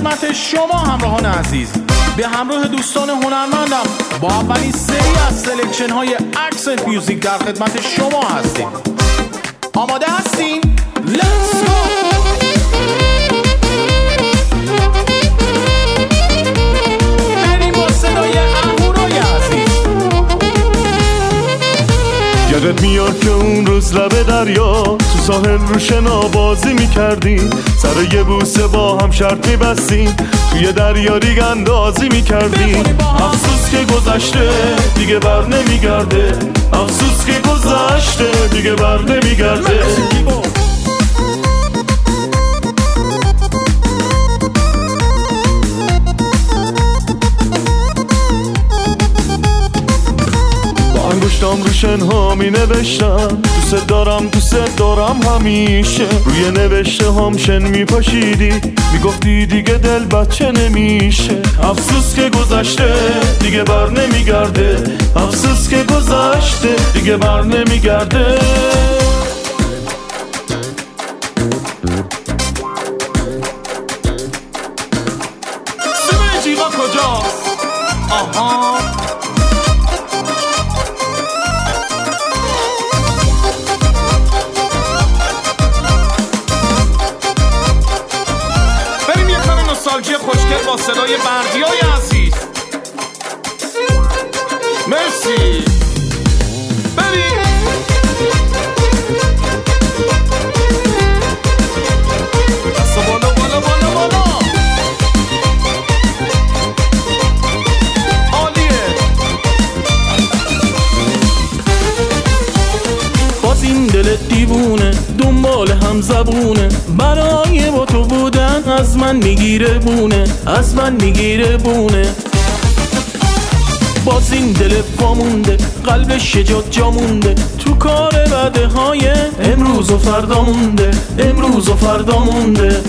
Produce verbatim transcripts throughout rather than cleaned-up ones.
خدمت شما همراهان عزیز، به همراه دوستان هنرمندم با اولین سری از سلکشن های اکسنت میوزیک در خدمت شما هستیم. آماده هستین؟ Let's go! بریم با صدای اهورای عزیز. یادت میاد که اون روز لب دریا تو ساحل رو شنا بازی میکردیم، سر یه بوسه با هم شرط میبستیم، توی دریا ریگ اندازی میکردیم. افسوس که گذشته دیگه بر نمیگرده، افسوس که گذشته دیگه بر نمیگرده. انگشتام رو شنها می نوشتم دوست دارم دوست دارم همیشه، روی نوشته هم شن می پاشیدی، می گفتی دیگه دل بچه نمیشه. افسوس که گذشته دیگه بر نمیگرده، افسوس که گذشته دیگه بر نمیگرده. سمه جیغا کجاست؟ آها نوستالژی خوشگل با صدای بردیای عزیز. مرسی. بریم دست بالا بالا بالا بالا. عالیه. باز این دل دیوونه دنبال هم زبونه، برای با تو بودن از من میگیره بونه، از من میگیره بونه. باز این دل پامونده قلبش جات جا مونده، تو کار بده های امروز و فردا مونده، امروز و فردا مونده.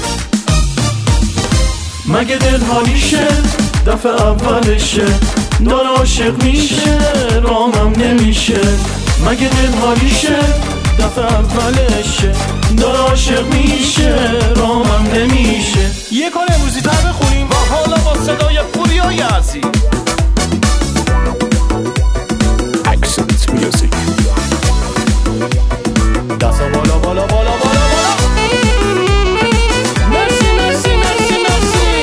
مگه دل حالیشه دفعه اولشه، دار عاشق میشه رامم نمیشه. مگه دل حالیشه دفعه اولشه، دار عاشق میشه رامم نمیشه. یه کار امروزی تر بخونیم و حالا با صدای پوریای عزیز. اکسنت میوزیک. دستا بالا بالا بالا بالا بالا. مرسی مرسی مرسی مرسی.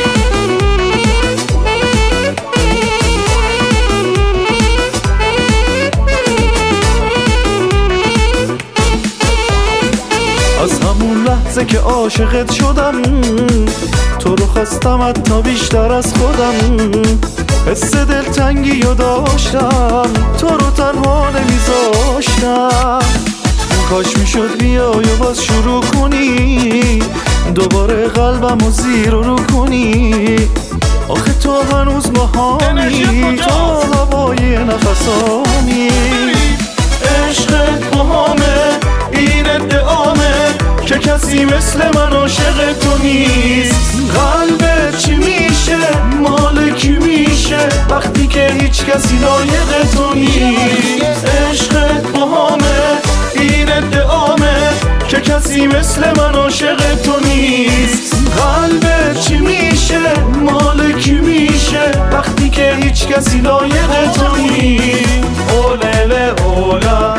از همون لحظه که عاشقت شدم تو رو خواستم حتی بیشتر از خودم، حس دلتنگی رو داشتم تو رو تنها نمیذاشتم. کاش میشد بیای و باز شروع کنی، دوباره قلبم رو زیر رو کنی. آخه تو هنوز ماهامی، تو هوای نفسامی. عشقت مهامه این ادعامه که کسی مثل من عاشق تو نیست. قلبت چی میشه مال کی میشه وقتی که هیچ کسی لایق تو نیست. عشقت مهامه این ادعامه که کسی مثل من عاشق تو نیست. قلبت چی میشه مال کی میشه وقتی که هیچ کسی لایق تو نیست. اوله اولا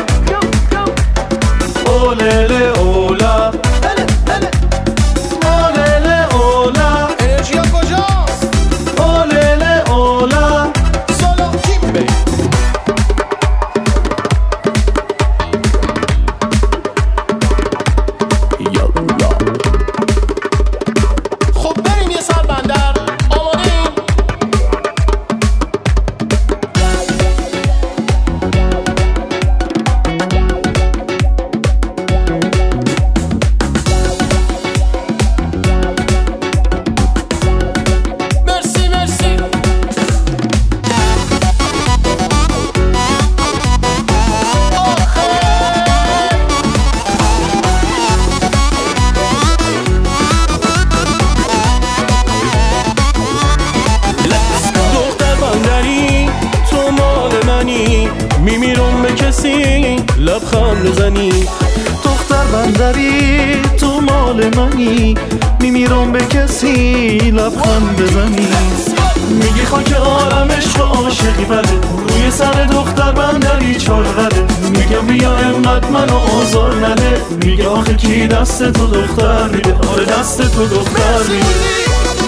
اوله اولا اوله اولا. انرژیا کجاست؟ اوله اولا. سولو تیم بریم. خب بریم یه سر بندر. آماده ایم؟ لبخند بزنی. دختر بندری تو مال منی، میمیرم به کسی لبخند بزنی. میگی خاک عالم عشق و عاشقی بده، روی سر دختر بندری چارقده. میگم بیا انقدر منو آزار نده، میگه آخه کی دست تو دختر میده، آره دست تو دختر میده.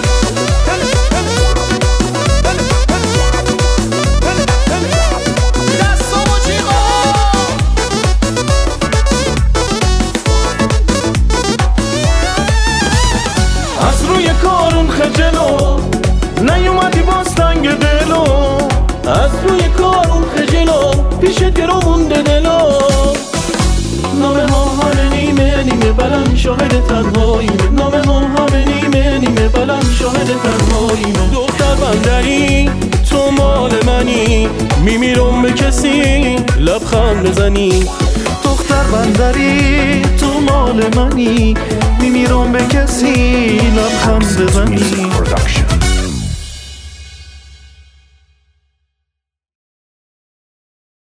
از روی کارون خجلو نیومدی باز تنگ دلو، از روی کارون خجلو پیشت گرو مونده دلو. نامه ها همه نیمه نیمه بلند شاهد تنهاییمه، نامه ها همه نیمه نیمه بلند شاهد تنهاییمه. دختر بندری تو مال منی، میمیرم به کسی لبخند بزنی. دختر بندری تو مال منی، میمیرم به کسی لبخند بزنی.